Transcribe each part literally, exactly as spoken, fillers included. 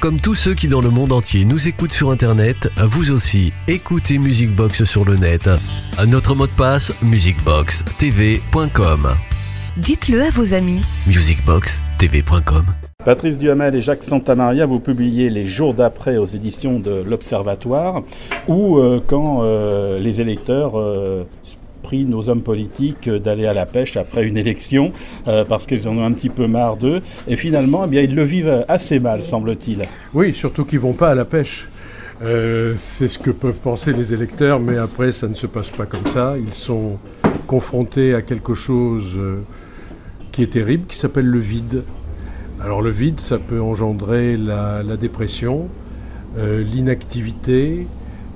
comme tous ceux qui dans le monde entier nous écoutent sur internet, vous aussi, écoutez Musicbox sur le net. Notre mot de passe, musicbox t v point com. Dites-le à vos amis. musicbox t v point com. Patrice Duhamel et Jacques Santamaria, vous publiez Les jours d'après aux éditions de l'Observatoire, où euh, quand euh, les électeurs euh, prient nos hommes politiques d'aller à la pêche après une élection, euh, parce qu'ils en ont un petit peu marre d'eux, et finalement, eh bien, ils le vivent assez mal, semble-t-il. Oui, surtout qu'ils ne vont pas à la pêche. Euh, c'est ce que peuvent penser les électeurs, mais après, ça ne se passe pas comme ça. Ils sont confrontés à quelque chose euh, qui est terrible, qui s'appelle le vide. Alors le vide, ça peut engendrer la, la dépression, euh, l'inactivité,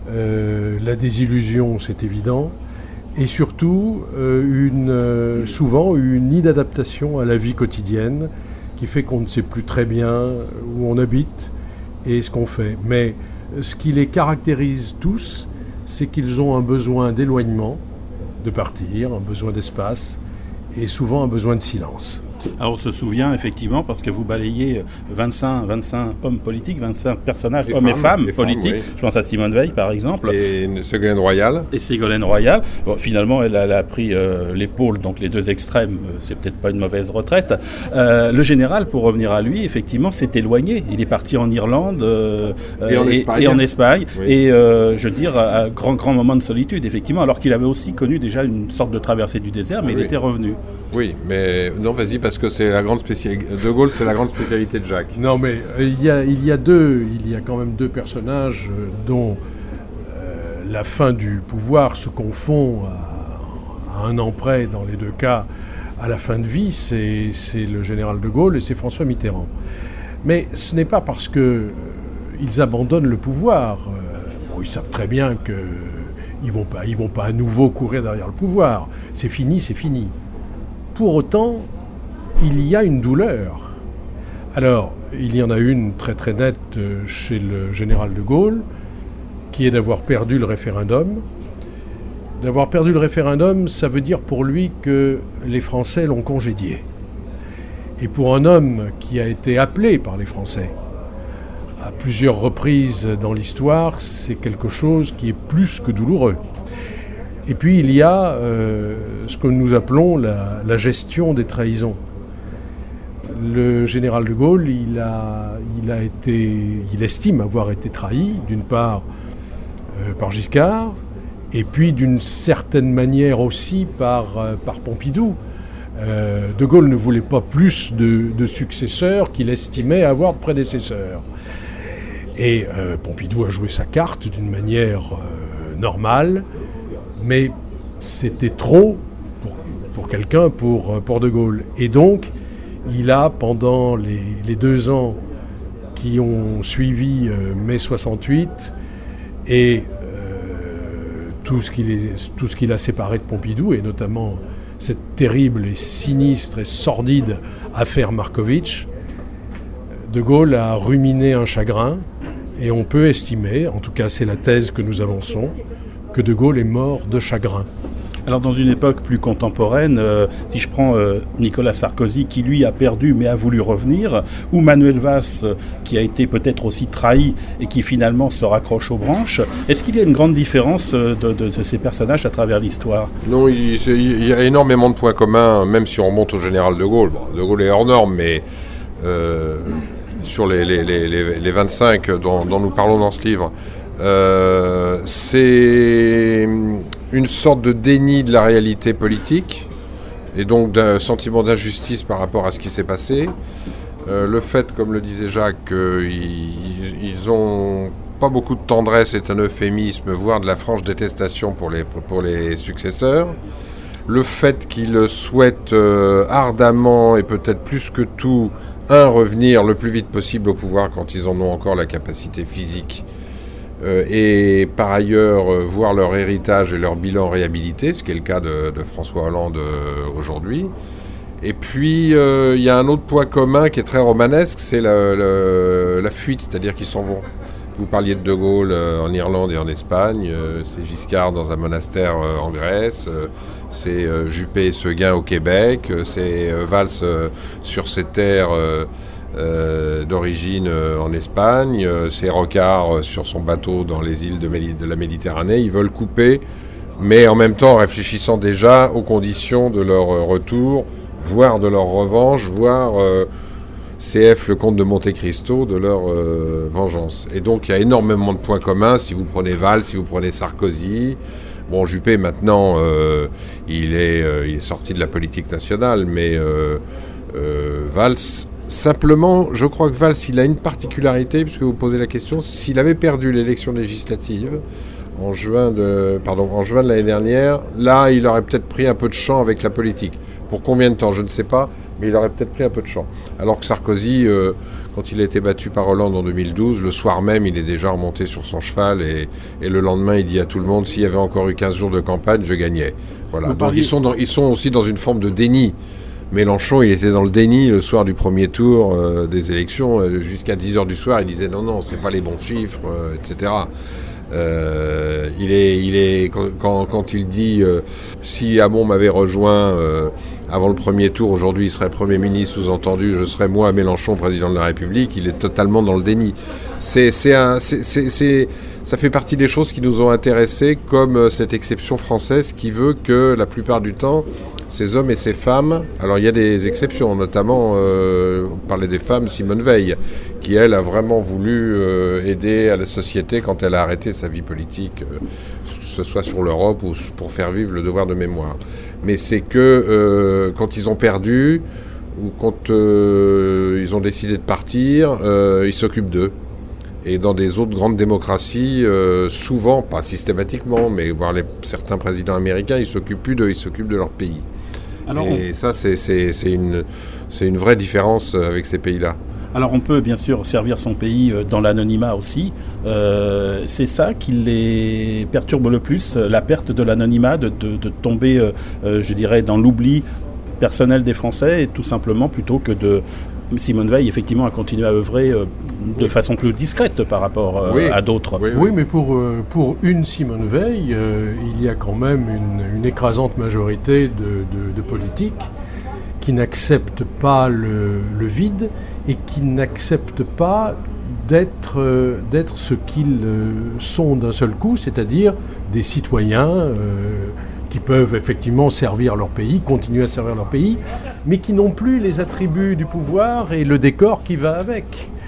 euh, la désillusion, c'est évident, et surtout euh, une, euh, souvent une inadaptation à la vie quotidienne qui fait qu'on ne sait plus très bien où on habite et ce qu'on fait. Mais ce qui les caractérise tous, c'est qu'ils ont un besoin d'éloignement, de partir, un besoin d'espace et souvent un besoin de silence. Alors on se souvient effectivement, parce que vous balayez vingt-cinq, vingt-cinq hommes politiques, vingt-cinq personnages, les hommes femmes, et femmes les politiques. femmes, oui. Je pense à Simone Veil par exemple. Et Ségolène Royal. Et Ségolène Royal. Bon, finalement, elle, elle a pris euh, l'épaule, donc les deux extrêmes, euh, c'est peut-être pas une mauvaise retraite. Euh, le général, pour revenir à lui, effectivement, s'est éloigné. Il est parti en Irlande euh, et, en et, et en Espagne. Oui. Et euh, je veux dire, à un grand, grand moment de solitude, effectivement, alors qu'il avait aussi connu déjà une sorte de traversée du désert, mais ah, il oui. était revenu. Oui, mais non, vas-y, parce que c'est la grande spécialité. De Gaulle, c'est la grande spécialité de Jacques. Non, mais euh, il y a, il y a deux, il y a quand même deux personnages euh, dont euh, la fin du pouvoir se confond à, à un an près, dans les deux cas, à la fin de vie. C'est, c'est le général de Gaulle et c'est François Mitterrand. Mais ce n'est pas parce que euh, ils abandonnent le pouvoir. Euh, bon, ils savent très bien que ils vont pas, ils vont pas à nouveau courir derrière le pouvoir. C'est fini, c'est fini. Pour autant, il y a une douleur. Alors, il y en a une très très nette chez le général de Gaulle, qui est d'avoir perdu le référendum. D'avoir perdu le référendum, ça veut dire pour lui que les Français l'ont congédié. Et pour un homme qui a été appelé par les Français à plusieurs reprises dans l'histoire, c'est quelque chose qui est plus que douloureux. Et puis il y a euh, ce que nous appelons la, la gestion des trahisons. Le général de Gaulle, il, a, il, a été, il estime avoir été trahi, d'une part euh, par Giscard, et puis d'une certaine manière aussi par, euh, par Pompidou. Euh, de Gaulle ne voulait pas plus de, de successeurs qu'il estimait avoir de prédécesseurs. Et euh, Pompidou a joué sa carte d'une manière euh, normale, mais c'était trop pour, pour quelqu'un, pour, pour de Gaulle. Et donc, il a, pendant les, les deux ans qui ont suivi euh, mai soixante-huit et euh, tout ce qu'il est, tout ce qu'il a séparé de Pompidou, et notamment cette terrible et sinistre et sordide affaire Markovitch, de Gaulle a ruminé un chagrin, et on peut estimer, en tout cas c'est la thèse que nous avançons, que de Gaulle est mort de chagrin. Alors dans une époque plus contemporaine, euh, si je prends euh, Nicolas Sarkozy qui lui a perdu mais a voulu revenir, ou Manuel Valls euh, qui a été peut-être aussi trahi et qui finalement se raccroche aux branches, est-ce qu'il y a une grande différence euh, de, de, de ces personnages à travers l'histoire ? Non, il, il y a énormément de points communs, même si on remonte au général de Gaulle. Bon, de Gaulle est hors norme, mais euh, sur les, les, les, les, les vingt-cinq dont, dont nous parlons dans ce livre, Euh, c'est une sorte de déni de la réalité politique et donc d'un sentiment d'injustice par rapport à ce qui s'est passé. Euh, le fait, comme le disait Jacques, qu'ils ils ont pas beaucoup de tendresse est un euphémisme, voire de la franche détestation pour les, pour les successeurs. Le fait qu'ils souhaitent euh, ardemment et peut-être plus que tout, un, revenir le plus vite possible au pouvoir quand ils en ont encore la capacité physique. Euh, et par ailleurs euh, voir leur héritage et leur bilan réhabilité, ce qui est le cas de, de François Hollande euh, aujourd'hui. Et puis il euh, y a un autre point commun qui est très romanesque, c'est la, la, la fuite, c'est-à-dire qu'ils s'en vont. Vous parliez de De Gaulle euh, en Irlande et en Espagne, euh, c'est Giscard dans un monastère euh, en Grèce, euh, c'est euh, Juppé et Seguin au Québec, euh, c'est euh, Valls euh, sur ses terres euh, euh, d'origine euh, en Espagne, euh, ses rocards euh, sur son bateau dans les îles de, Méli- de la Méditerranée. Ils veulent couper, mais en même temps réfléchissant déjà aux conditions de leur euh, retour, voire de leur revanche, voire euh, C F, le comte de Monte Cristo, de leur euh, vengeance. Et donc il y a énormément de points communs, si vous prenez Valls, si vous prenez Sarkozy. Bon, Juppé, maintenant, euh, il, est, euh, il est sorti de la politique nationale, mais euh, euh, Valls, simplement, je crois que Valls, il a une particularité, puisque vous posez la question, s'il avait perdu l'élection législative en juin de, pardon, en juin de l'année dernière, là, il aurait peut-être pris un peu de champ avec la politique. Pour combien de temps, je ne sais pas, mais il aurait peut-être pris un peu de champ. Alors que Sarkozy... Euh, Quand il a été battu par Hollande en deux mille douze, le soir même, il est déjà remonté sur son cheval et, et le lendemain, il dit à tout le monde, s'il y avait encore eu quinze jours de campagne, je gagnais. Voilà. Donc ils sont, dans, ils sont aussi dans une forme de déni. Mélenchon, il était dans le déni le soir du premier tour euh, des élections. Euh, jusqu'à dix heures du soir, il disait non, non, c'est pas les bons chiffres, euh, et cetera. Euh, il est, il est, quand, quand, quand il dit euh, si Hamon m'avait rejoint euh, avant le premier tour, aujourd'hui il serait Premier ministre, sous-entendu je serais moi Mélenchon président de la République, il est totalement dans le déni. C'est, c'est un, c'est, c'est, c'est, ça fait partie des choses qui nous ont intéressés, comme cette exception française qui veut que la plupart du temps ces hommes et ces femmes, alors il y a des exceptions, notamment, euh, on parlait des femmes, Simone Veil, qui elle a vraiment voulu euh, aider à la société quand elle a arrêté sa vie politique, euh, que ce soit sur l'Europe ou pour faire vivre le devoir de mémoire. Mais c'est que euh, quand ils ont perdu, ou quand euh, ils ont décidé de partir, euh, ils s'occupent d'eux. Et dans des autres grandes démocraties, euh, souvent, pas systématiquement, mais voir les, certains présidents américains, ils s'occupent plus d'eux, ils s'occupent de leur pays. Alors et on... ça, c'est, c'est, c'est, une, c'est une vraie différence avec ces pays-là. Alors on peut bien sûr servir son pays dans l'anonymat aussi. Euh, c'est ça qui les perturbe le plus, la perte de l'anonymat, de, de, de tomber, euh, je dirais, dans l'oubli personnel des Français, et tout simplement plutôt que de... Simone Veil, effectivement, a continué à œuvrer euh, de oui. façon plus discrète par rapport euh, oui. à d'autres. Oui, oui. oui mais pour, euh, pour une Simone Veil, euh, il y a quand même une, une écrasante majorité de, de, de politiques qui n'acceptent pas le, le vide et qui n'acceptent pas d'être, euh, d'être ce qu'ils euh, sont d'un seul coup, c'est-à-dire des citoyens euh, qui peuvent effectivement servir leur pays, continuer à servir leur pays, mais qui n'ont plus les attributs du pouvoir et le décor qui va avec.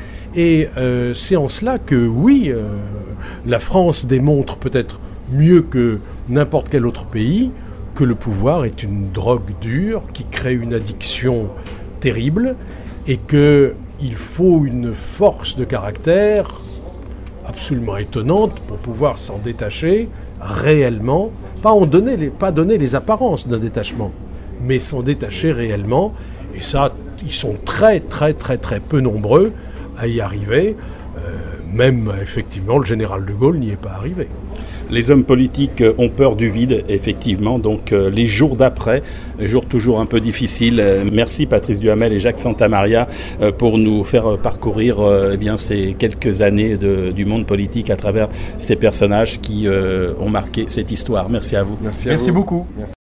Et euh, c'est en cela que, oui, euh, la France démontre peut-être mieux que n'importe quel autre pays que le pouvoir est une drogue dure qui crée une addiction terrible et qu'il faut une force de caractère absolument étonnante pour pouvoir s'en détacher réellement, pas, en donner les, pas donner les apparences d'un détachement, mais s'en détacher réellement. Et ça, ils sont très très très très peu nombreux à y arriver. Euh, même effectivement, le général de Gaulle n'y est pas arrivé. Les hommes politiques ont peur du vide, effectivement, donc euh, les jours d'après, jours toujours un peu difficiles. Euh, merci Patrice Duhamel et Jacques Santamaria euh, pour nous faire parcourir euh, eh bien, ces quelques années de, du monde politique à travers ces personnages qui euh, ont marqué cette histoire. Merci à vous. Merci, à merci vous. beaucoup. Merci.